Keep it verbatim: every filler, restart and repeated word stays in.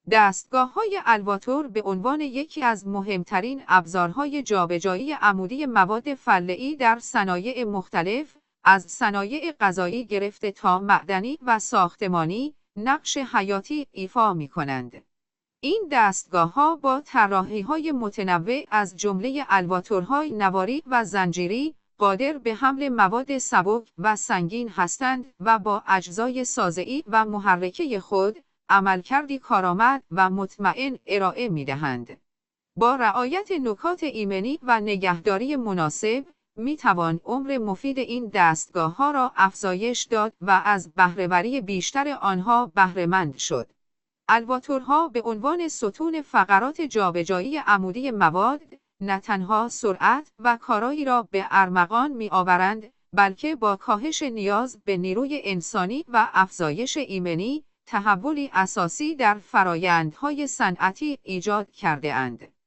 دستگاه‌های الواتور به عنوان یکی از مهمترین ابزارهای جابجایی عمودی مواد فلزی در صنایع مختلف، از صنایع غذایی گرفته تا معدنی و ساختمانی، نقش حیاتی ایفا می‌کنند. این دستگاه‌ها با طراحی‌های متنوع از جمله الواتورهای نواری و زنجیری، قادر به حمل مواد سبک و سنگین هستند و با اجزای سازه‌ای و محرکه خود، عملکردی کارآمد و مطمئن ارائه می‌دهند. با رعایت نکات ایمنی و نگهداری مناسب، می‌توان عمر مفید این دستگاه‌ها را افزایش داد و از بهره‌وری بیشتر آنها بهره‌مند شد. الواتورها به عنوان ستون فقرات جابجایی عمودی مواد، نه تنها سرعت و کارایی را به ارمغان می‌آورند، بلکه با کاهش نیاز به نیروی انسانی و افزایش ایمنی، تحولی اساسی در فرآیندهای صنعتی ایجاد کرده‌اند.